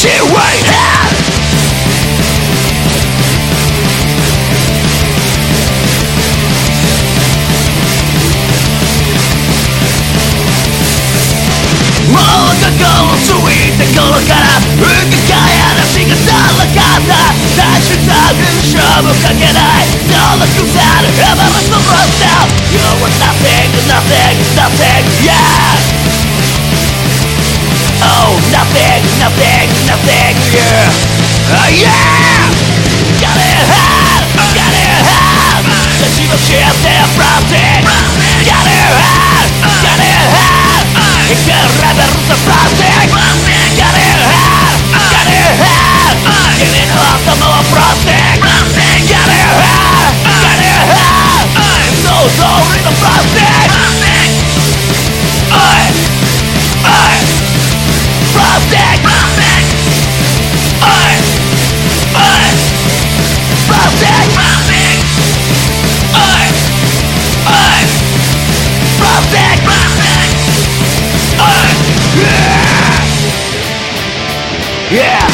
right hand.もう心ついた頃から不可解話がさらかった大した勝負かけない登録される Everest the road down You are nothing, nothing, nothing, yeah Oh, nothing, nothing, nothing, yeah Yeah Got it hard, got it hard 立ち向かってFrosting Got it hard, got it hard いくらレベルとFrosting Got it hard, got it hard 君の頭はFrosting Got it hard, got it hard 想像通りのFrostingおいおいFrostingおいおいFrostingおいおいFrostingおいYeah